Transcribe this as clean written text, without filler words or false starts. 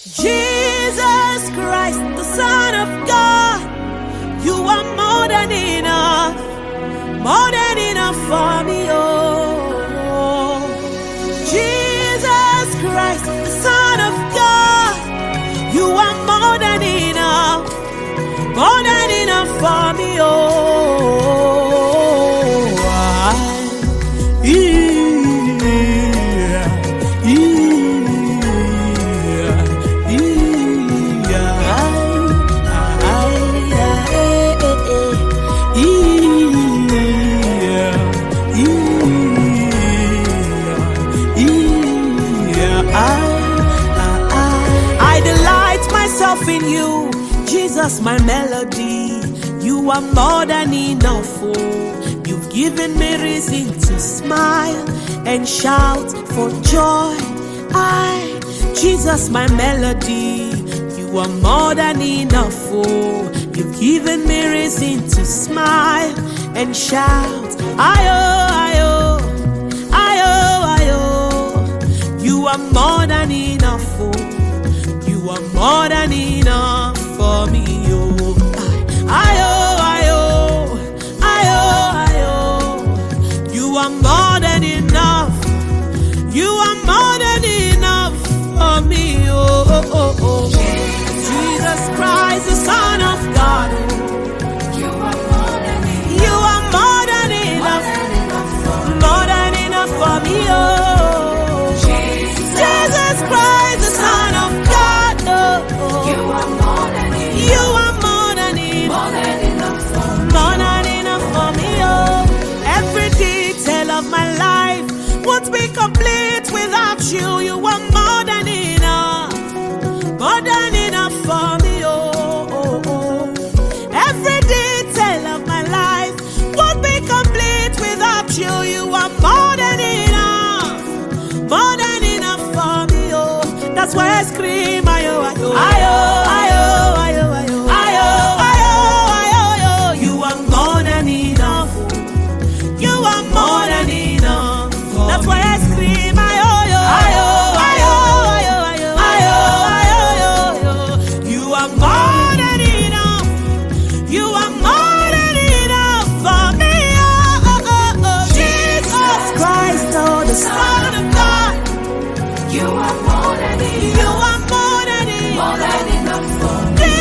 Jesus Christ, the Son of God, you are more than enough for me, oh. Jesus Christ, the Son of God, you are more than enough for me, oh. In you, Jesus, my melody, you are more than enough, oh. You've given me reason to smile and shout for joy. Jesus, my melody, you are more than enough, oh. You've given me reason to smile and shout, ayo, you are more than enough, oh. You are more than enough for me, oh. You are more than enough. You are more than enough for me, oh. Jesus Christ, the Son of God, you are more than enough. You are more than enough. More than enough for me, oh. Jesus Christ, the Son of God, you are more than enough. You are more than enough. More than enough for me. More than enough for me, oh. Every detail of my life won't be complete without you. You are more than enough. More than enough for me, oh. Every detail of my life won't be complete without you. You are more than enough. More than enough for me, oh. That's why I scream, ayo. You are more than enough. You are more than enough. That's why I scream, ayo. You are more than enough. You are more than enough for me, oh. Jesus Christ, oh, the Son of God. You are more than enough. You are more than enough. More than enough for me.